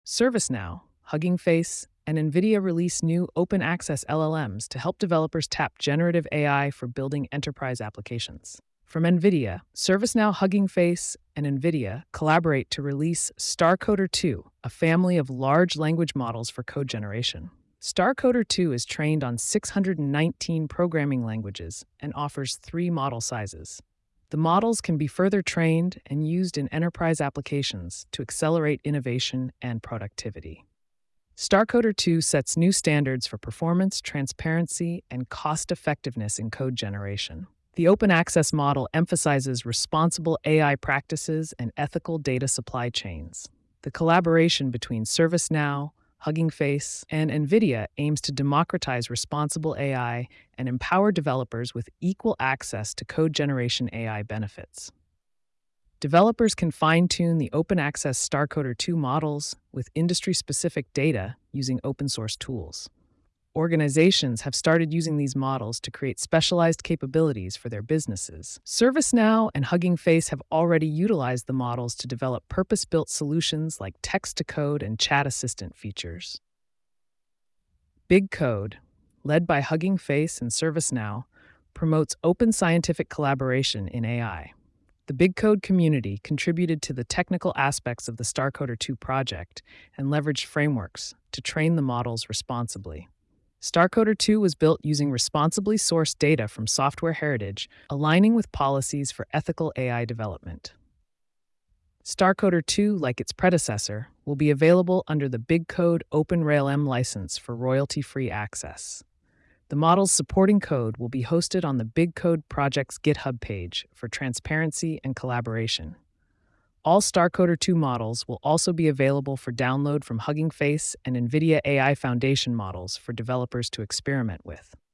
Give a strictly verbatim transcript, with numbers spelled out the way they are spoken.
ServiceNow, Hugging Face, and NVIDIA release new open access L L Ms to help developers tap generative A I for building enterprise applications. From NVIDIA, ServiceNow, Hugging Face, and NVIDIA collaborate to release StarCoder two, a family of large language models for code generation. StarCoder two is trained on six hundred nineteen programming languages and offers three model sizes. The models can be further trained and used in enterprise applications to accelerate innovation and productivity. StarCoder two sets new standards for performance, transparency, and cost-effectiveness in code generation. The open access model emphasizes responsible A I practices and ethical data supply chains. The collaboration between ServiceNow, Hugging Face, and NVIDIA aims to democratize responsible A I and empower developers with equal access to code generation A I benefits. Developers can fine-tune the open access StarCoder two models with industry-specific data using open-source tools. Organizations have started using these models to create specialized capabilities for their businesses. ServiceNow and Hugging Face have already utilized the models to develop purpose-built solutions like text-to-code and chat assistant features. BigCode, led by Hugging Face and ServiceNow, promotes open scientific collaboration in A I. The BigCode community contributed to the technical aspects of the StarCoder two project and leveraged frameworks to train the models responsibly. StarCoder two was built using responsibly sourced data from software heritage, aligning with policies for ethical A I development. StarCoder two, like its predecessor, will be available under the BigCode OpenRailM license for royalty-free access. The model's supporting code will be hosted on the BigCode project's GitHub page for transparency and collaboration. All StarCoder two models will also be available for download from Hugging Face and NVIDIA A I Foundation models for developers to experiment with.